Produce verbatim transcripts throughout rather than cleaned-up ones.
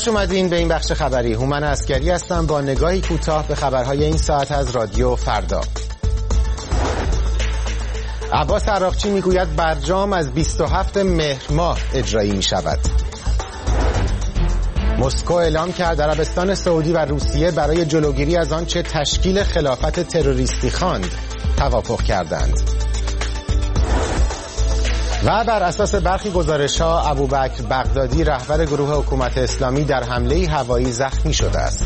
خوش اومدین به این بخش خبری. هومن عسکری هستم با نگاهی کوتاه به خبرهای این ساعت از رادیو فردا. عباس عراقچی میگوید برجام از بیست و هفتم مهر ماه اجرایی می شود. مسکو اعلام کرد عربستان سعودی و روسیه برای جلوگیری از آنچه تشکیل خلافت تروریستی خواند توافق کردند. و بر اساس برخی گزارش‌ها ابوبکر بغدادی رهبر گروه حکومت اسلامی در حمله هوایی زخمی شده است.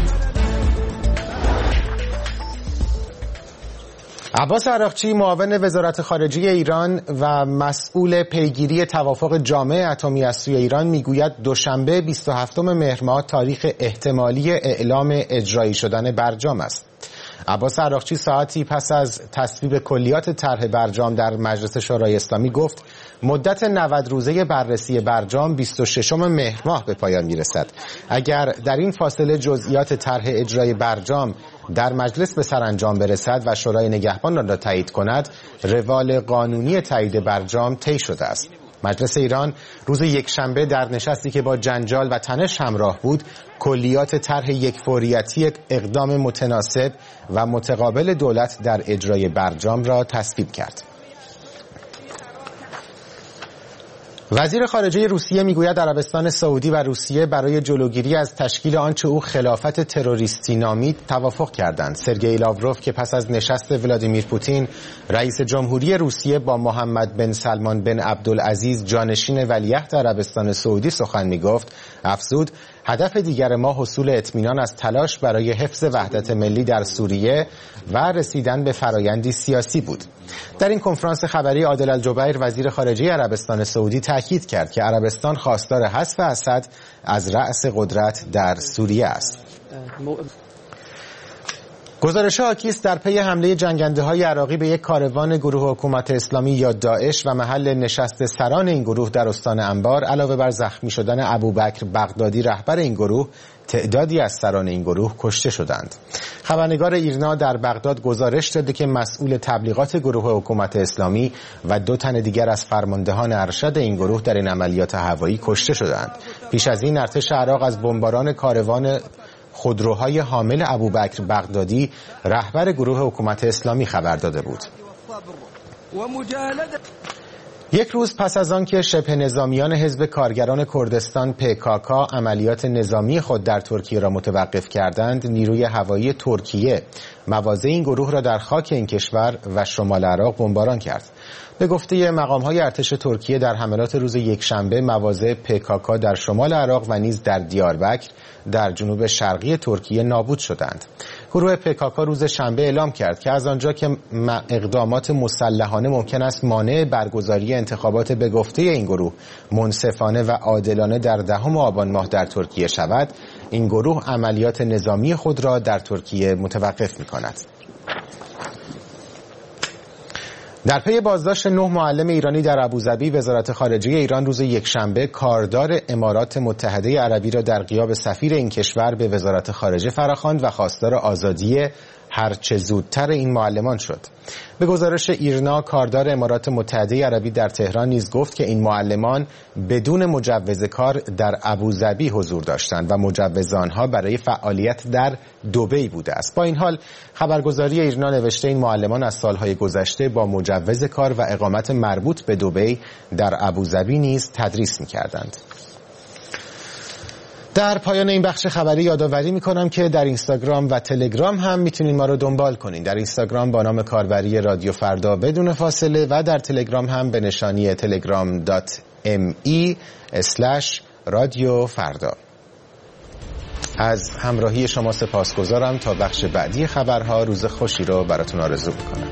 عباس عراقچی معاون وزارت خارجه ایران و مسئول پیگیری توافق جامع اتمی از سوی ایران میگوید دوشنبه بیست و هفتم مهر ماه تاریخ احتمالی اعلام اجرایی شدن برجام است. عباس عراقچی ساعتی پس از تصویب کلیات طرح برجام در مجلس شورای اسلامی گفت مدت نود روزه بررسی برجام بیست و ششم مهر ماه به پایان میرسد. اگر در این فاصله جزئیات طرح اجرای برجام در مجلس به سرانجام برسد و شورای نگهبان را تایید کند، روال قانونی تایید برجام طی شده است. مجلس ایران روز یکشنبه در نشستی که با جنجال و تنش همراه بود، کلیات طرح یکفوریتی اقدام متناسب و متقابل دولت در اجرای برجام را تصویب کرد. وزیر خارجه روسیه میگوید عربستان سعودی و روسیه برای جلوگیری از تشکیل آنچه او خلافت تروریستی نامید توافق کردند. سرگئی لاوروف که پس از نشست ولادیمیر پوتین رئیس جمهوری روسیه با محمد بن سلمان بن عبدالعزیز جانشین ولیعهد عربستان سعودی سخن میگفت، افزود هدف دیگر ما حصول اطمینان از تلاش برای حفظ وحدت ملی در سوریه و رسیدن به فرایندی سیاسی بود. در این کنفرانس خبری عادل الجبیر وزیر خارجه عربستان سعودی تاکید کرد که عربستان خواستار حذف اسد از رأس قدرت در سوریه است. گزارش حاکی است در پی حمله جنگنده‌های عراقی به یک کاروان گروه حکومت اسلامی یا داعش و محل نشست سران این گروه در استان انبار، علاوه بر زخمی شدن ابوبکر بغدادی رهبر این گروه، تعدادی از سران این گروه کشته شدند. خبرنگار ایرنا در بغداد گزارش داده که مسئول تبلیغات گروه حکومت اسلامی و دو تن دیگر از فرماندهان ارشد این گروه در این عملیات هوایی کشته شدند. پیش از این ارتش عراق از بمباران کاروان خودروهای حامل ابوبکر بغدادی رهبر گروه حکومت اسلامی خبر داده بود. یک روز پس از آن که شبه نظامیان حزب کارگران کردستان پی کا کا عملیات نظامی خود در ترکیه را متوقف کردند، نیروی هوایی ترکیه مواضع این گروه را در خاک این کشور و شمال عراق بمباران کرد. به گفته مقام‌های ارتش ترکیه در حملات روز یکشنبه مواضع پی کا کا در شمال عراق و نیز در دیاربکر در جنوب شرقی ترکیه نابود شدند. گروه پی کا کا روز شنبه اعلام کرد که از آنجا که اقدامات مسلحانه ممکن است مانع برگزاری انتخابات به گفته این گروه منصفانه و عادلانه در دهم آبان ماه در ترکیه شود، این گروه عملیات نظامی خود را در ترکیه متوقف می‌کند. در پی بازداشت نه معلم ایرانی در ابوظبی، وزارت خارجه ایران روز یکشنبه کاردار امارات متحده عربی را در غیاب سفیر این کشور به وزارت خارجه فراخواند و خواستار آزادی هرچه زودتر این معلمان شد. به گزارش ایرنا، کاردار امارات متحده عربی در تهران نیز گفت که این معلمان بدون مجوز کار در ابوظبی حضور داشتند و مجوز آنها برای فعالیت در دبی بوده است. با این حال خبرگزاری ایرنا نوشته این معلمان از سالهای گذشته با مجوز کار و اقامت مربوط به دبی در ابوظبی نیز تدریس می‌کردند. در پایان این بخش خبری یادآوری میکنم که در اینستاگرام و تلگرام هم میتونید ما رو دنبال کنید. در اینستاگرام با نام کاربری رادیو فردا بدون فاصله و در تلگرام هم به نشانی تلگرام دات ام ای اسلش رادیو فردا. از همراهی شما سپاسگزارم. تا بخش بعدی خبرها روز خوشی رو براتون آرزو میکنم.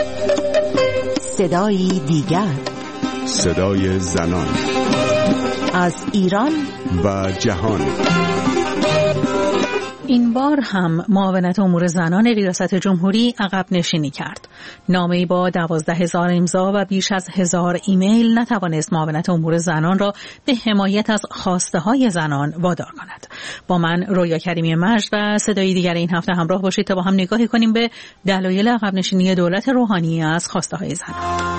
صدای دیگر، صدای زنان. از ایران و جهان. این بار هم معاونت امور زنان ریاست جمهوری عقب نشینی کرد. نامه‌ای با دوازده هزار امضا و بیش از هزار ایمیل نتوانست معاونت امور زنان را به حمایت از خواسته‌های زنان وادار کند. با من رویا کریمی مجد و صدای دیگر این هفته همراه باشید تا با هم نگاهی کنیم به دلایل عقب نشینی دولت روحانی از خواسته‌های زنان.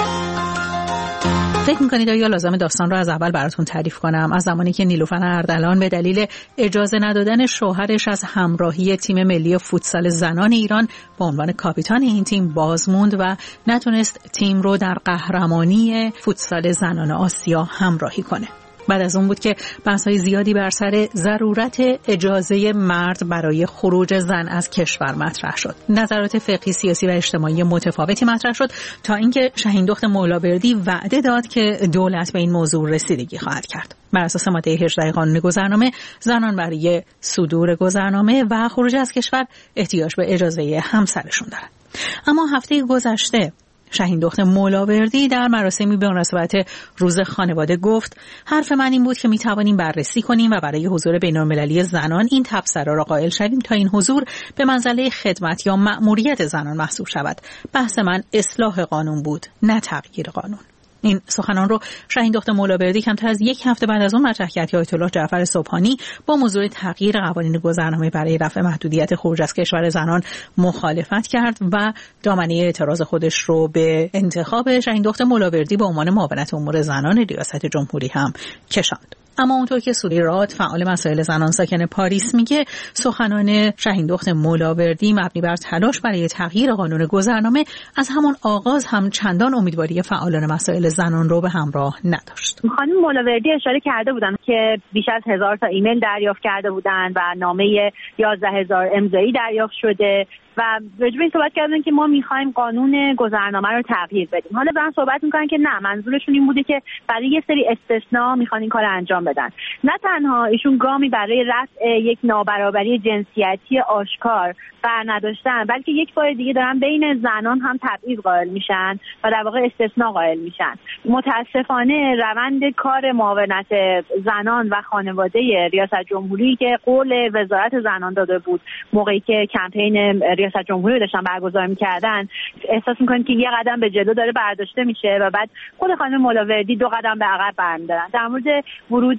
فکر می‌کنید آیا لازم داستان رو از اول براتون تعریف کنم؟ از زمانی که نیلوفر اردلان به دلیل اجازه ندادن شوهرش از همراهی تیم ملی فوتسال زنان ایران به عنوان کاپیتان این تیم بازموند و نتونست تیم رو در قهرمانی فوتسال زنان آسیا همراهی کنه. بعد از اون بود که بحث‌های زیادی بر سر ضرورت اجازه مرد برای خروج زن از کشور مطرح شد. نظرات فقهی، سیاسی و اجتماعی متفاوتی مطرح شد تا اینکه شهیندخت مولاوردی وعده داد که دولت به این موضوع رسیدگی خواهد کرد. بر اساس ماده هجده قانون گذرنامه، زنان برای صدور گذرنامه و خروج از کشور احتیاج به اجازه همسرشون دارند. اما هفته گذشته شهیندخت مولاوردی در مراسمی به مناسبت روز خانواده گفت حرف من این بود که می توانیم بررسی کنیم و برای حضور بین‌المللی زنان این تبصره را قائل شویم تا این حضور به منزله خدمت یا مأموریت زنان محسوب شود. بحث من اصلاح قانون بود، نه تغییر قانون. این سخنان رو شهیندخت مولاوردی کمتر از یک هفته بعد از اون مطرح کرد که آیت الله جعفر سبحانی با موضوع تغییر قوانین گذرنامه برای رفع محدودیت خروج از کشور زنان مخالفت کرد و دامنه اعتراض خودش رو به انتخاب شهیندخت مولاوردی به عنوان معاونت امور زنان ریاست جمهوری هم کشاند. اما اونطور که سوری راد فعال مسائل زنان ساکن پاریس میگه، سخنان شهیندخت مولاوردی مبنی بر تلاش برای تغییر قانون گذرنامه از همون آغاز هم چندان امیدواری فعالان مسائل زنان رو به همراه نداشت. خانم مولاوردی اشاره کرده بودن که بیش از هزار تا ایمیل دریافت کرده بودن و نامه یازده هزار امضایی دریافت شده و راجع به این صحبت کردن که ما می‌خوایم قانون گذرنامه رو تغییر بدیم. حالا دارن صحبت می‌کنن که نه، منظورشون این بوده که برای یه سری استثناء می‌خوان این کارو انجام بدن. نه تنها ایشون گامی برای رفع یک نابرابری جنسیتی آشکار بر نداشتن، بلکه یک بار دیگه دارن بین زنان هم تبعیض قائل میشن و در واقع استثناء قائل میشن. متاسفانه روند کار معاونت زنان و خانواده ریاست جمهوری که قول وزارت زنان داده بود موقعی که کمپین ریاست جمهوری داشتن برگزار می‌کردن، احساس می‌کنید که یه قدم به جلو داره برداشته میشه و بعد خود خانم مولاوردی دو قدم به عقب برمی‌دارن. در مورد ورود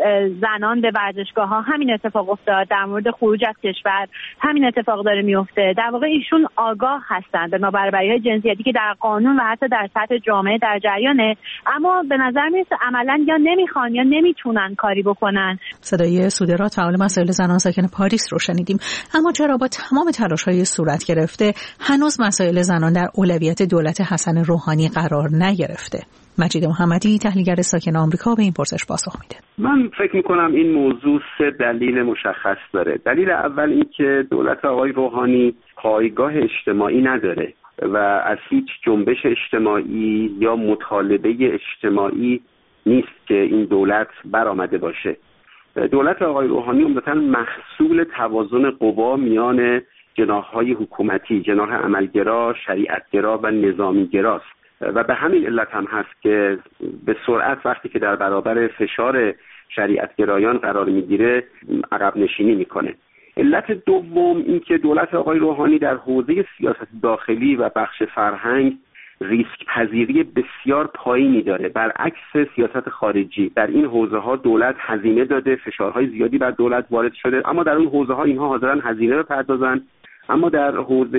زنان به ورزشگاه‌ها همین اتفاق افتاد، در مورد خروج از کشور همین اتفاق داره میفته. در واقع ایشون آگاه هستند به نابرابری‌های جنسیتی که در قانون و حتی در سطح جامعه در جریانه، اما به نظر میاد عملاً یا نمیخوان یا نمیتونن کاری بکنن. صدای سودرات فعال مسائل زنان ساکن پاریس رو شنیدیم. اما چرا با تمام تلاش‌های صورت گرفته هنوز مسائل زنان در اولویت دولت حسن روحانی قرار نگرفته؟ مجید محمدی، تحلیلگر ساکن آمریکا، به این پرسش پاسخ میده. من فکر میکنم این موضوع سه دلیل مشخص داره. دلیل اول این که دولت آقای روحانی پایگاه اجتماعی نداره و از هیچ جنبش اجتماعی یا مطالبه اجتماعی نیست که این دولت برآمده باشه. دولت آقای روحانی عمدتاً محصول توازن قوا میان جناح‌های حکومتی، جناح عملگرا، شریعتگرا و نظامیگراست و به همین علت هم هست که به سرعت وقتی که در برابر فشار شریعتگرایان قرار میگیره عقب نشینی میکنه. علت دوم این که دولت آقای روحانی در حوزه سیاست داخلی و بخش فرهنگ ریسک پذیری بسیار پایینی داره. برعکس سیاست خارجی در این حوزه ها دولت هزینه داده، فشارهای زیادی بر دولت وارد شده، اما در اون حوزه ها اینها حاضرن هزینه بپردازن. اما در حوزه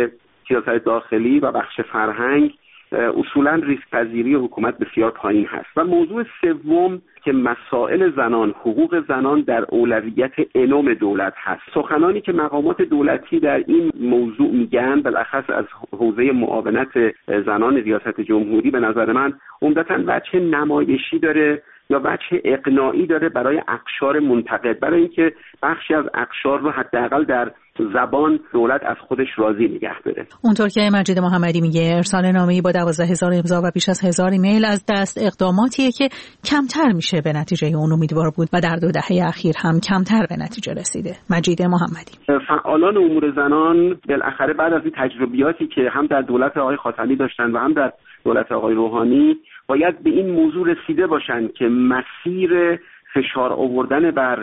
سیاست داخلی و بخش فرهنگ اصولا ریسک پذیری حکومت بسیار پایین هست. و موضوع سوم که مسائل زنان، حقوق زنان در اولویت انوم دولت هست. سخنانی که مقامات دولتی در این موضوع میگن، بالاخص از حوزه معاونت زنان ریاست جمهوری، به نظر من عمدتاً وجه نمایشی داره یا وجه اقناعی داره برای اقشار منتقد، برای اینکه بخشی از اقشار رو حداقل در زبان دولت از خودش راضی نگه داره. اونطور که مجید محمدی میگه، ارسال نامه‌ای با دوازده هزار امضا و بیش از هزار ایمیل از دست اقداماتیه که کمتر میشه به نتیجه اون امیدوار بود و در دو دهه اخیر هم کمتر به نتیجه رسیده. مجید محمدی: فعالان امور زنان بالاخره بعد از این تجربیاتی که هم در دولت آقای خاتمی داشتن و هم در دولت آقای روحانی باید به این موضوع رسیده باشند که مسیر فشار آوردن بر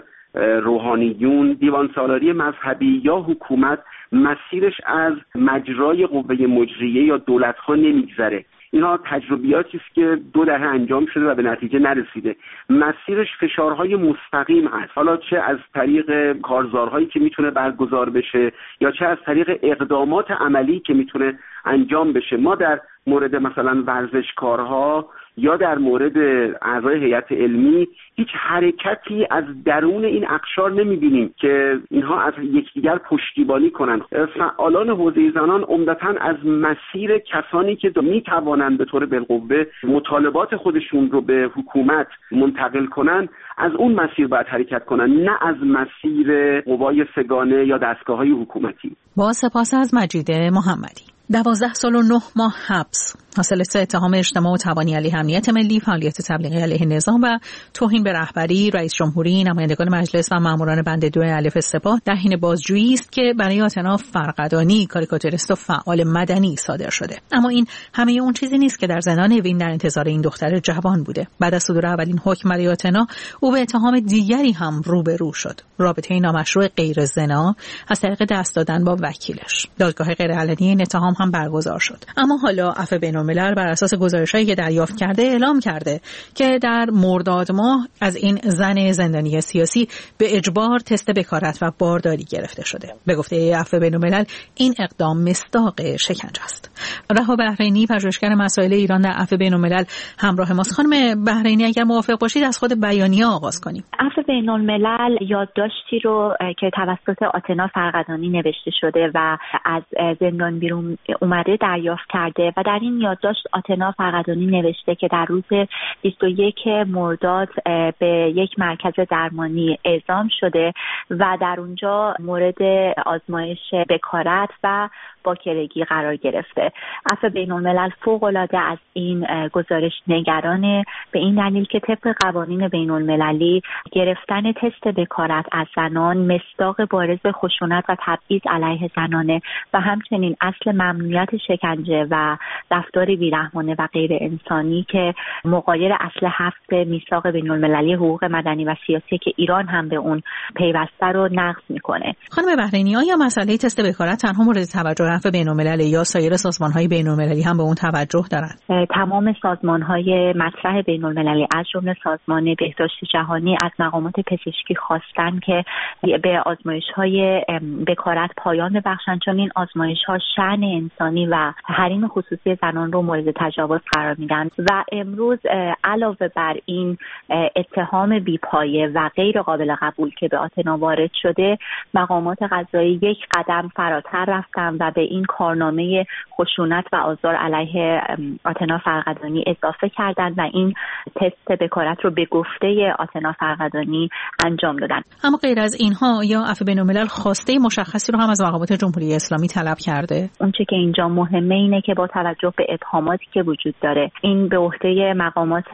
روحانیون، دیوان سالاری مذهبی یا حکومت مسیرش از مجرای قوه مجریه یا دولت‌ها نمیگذره. اینا تجربیاتی است که دو دهه انجام شده و به نتیجه نرسیده. مسیرش فشارهای مستقیم هست، حالا چه از طریق کارزارهایی که میتونه برگزار بشه یا چه از طریق اقدامات عملی که میتونه انجام بشه. ما در مورد مثلا ورزشکارها یا در مورد اعضای هیئت علمی هیچ حرکتی از درون این اقشار نمیبینیم که اینها از یکدیگر پشتیبانی کنند. فعالان حوزه زنان عمدتاً از مسیر کسانی که میتوانند به طور بالقوه مطالبات خودشون رو به حکومت منتقل کنند از اون مسیر باید حرکت کنند، نه از مسیر قوای سگانه یا دستگاه‌های حکومتی. با سپاس از مجید محمدی. دوازده سال و نه ماه حبس حاصل سه اتهام اجتماع و تبانی علیه امنیت ملی، فعالیت تبلیغی علیه نظام و توهین به رهبری، رئیس جمهوری، نمایندگان مجلس و ماموران بند دو الف سپاه در حین بازجویی است که برای آتنا فرقدانی، کاریکاتوریست و فعال مدنی صادر شده. اما این همه اون چیزی نیست که در زندان اوین در انتظار این دختر جوان بوده. بعد از صدور اولین حکم برای آتنا، او به اتهام دیگری هم روبرو شد: رابطه نامشروع غیر زنا از طریق دست دادن با وکیلش. دادگاه غیرعلنی این اتهام هم برگزار شد. اما حالا عفو بین‌الملل بر اساس گزارش‌هایی که دریافت کرده اعلام کرده که در مرداد ماه از این زن زندانی سیاسی به اجبار تست بکارت و بارداری گرفته شده. به گفته عفو بین‌الملل این اقدام مصداق شکنجه است. رها بحرینی، پژوهشگر مسائل ایران در عفو بین‌الملل، همراه ماست. خانم بحرینی، اگر موافق باشید از خود بیانیه آغاز کنیم. عفو بین‌الملل یادداشتی رو که توسط آتنا فرقدانی نوشته شده و از زندان بیرون اومده دریافت کرده و در این یادداشت آتنا فرقدانی نوشته که در روز بیست و یک مرداد به یک مرکز درمانی اعزام شده و در اونجا مورد آزمایش بکارت و باکرگی قرار گرفته. عفو بین‌الملل فوق‌العاده از این گزارش نگرانه، به این دلیل که طبق قوانین بین‌المللی گرفتن تست بکارت از زنان مصداق بارز خشونت و تبعیض علیه زنانه و همچنین اصل ممنوعیت شکنجه و رفتار بیرحمانه و غیر انسانی که مغایر اصل هفت میثاق بین‌المللی حقوق مدنی و سیاسی که ایران هم به اون پیوسته رو نقض میکنه. خانم بحرینی، آیا مسئله تست بکارت تنها مورد توجه عفو بین‌الملل یا سایر سازمان‌های بین‌المللی هم به اون توجه دارند؟ تمام سازمان‌های مطرح بین‌المللی از جمله سازمان بهداشت جهانی از مقامات پزشکی خواستن که به آزمایش‌های بکارت پایان ببخشند، چون این آزمایش‌ها شأن انسانی و حریم خصوصی زنان رو مورد تجاوز قرار میدن و امروز علاوه بر این اتهام بی‌پایه و غیر قابل قبول که به آتنا وارد شده، مقامات قضایی یک قدم فراتر رفتن و به این کارنامه خشونت و آزار علیه آتنا فرقدانی اضافه کردند و این تست بکارت رو به گفته آتنا فرقدانی انجام دادن. اما غیر از اینها یا عفو بین‌الملل خواسته مشخصی رو هم از مقامات جمهوری اسلامی طلب کرده؟ اون چه که اینجا مهمه اینه که با توجه به ابهاماتی که وجود داره، این به عهده مقامات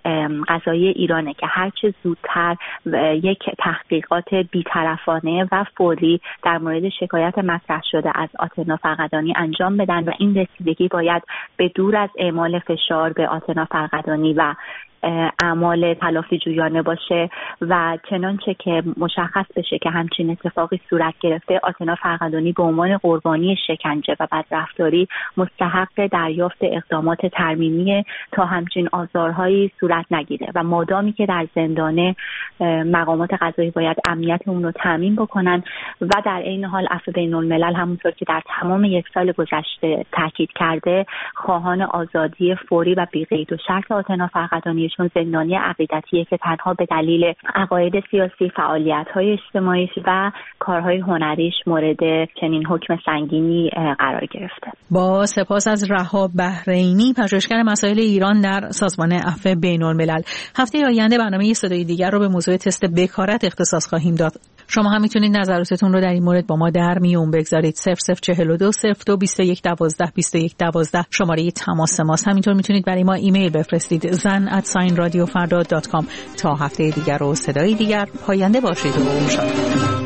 قضایی ایرانه که هر چه زودتر یک تحقیقات بی‌طرفانه و فوری در مورد شکایت مطرح شده از آتنا فرقدانی انجام بدن و این رسیدگی باید به دور از اعمال فشار به آتنا فرقدانی و اعمال تلافی جویانه باشه و چنانچه که مشخص بشه که همچین اتفاقی صورت گرفته، آتنا فرقدانی به عنوان قربانی شکنجه و بدرفتاری مستحق دریافت اقدامات ترمیمی تا همچین آزارهایی صورت نگیره و مادامی که در زندانه مقامات قضایی باید امنیت اون رو تامین بکنن و در عین حال عفو بین‌الملل همونطور که در تمام یک سال گذشته تاکید کرده خواهان آزادی فوری و بی‌قید و شرط آتنا فرقدانی، چون زندانی عقیدتیه که تنها به دلیل عقاید سیاسی، فعالیت‌های اجتماعی و کارهای هنریش مورد چنین حکم سنگینی قرار گرفته. با سپاس از رها بحرینی، پژوهشگر مسائل ایران در سازمان عفو بین‌الملل. هفته آینده برنامه صدای دیگر رو به موضوع تست بکارت اختصاص خواهیم داد. شما هم میتونید نظراتتون رو در این مورد با ما در میون بگذارید. صفر صفر چهل و دو صفر دو بیست و یک دوازده بیست و یک دوازده شماره تماس ماست. همینطور میتونید برای ما ایمیل بفرستید زن ات ساین رادیو فردا دات کام. تا هفته دیگر و صدای دیگر، پاینده باشید و شاد.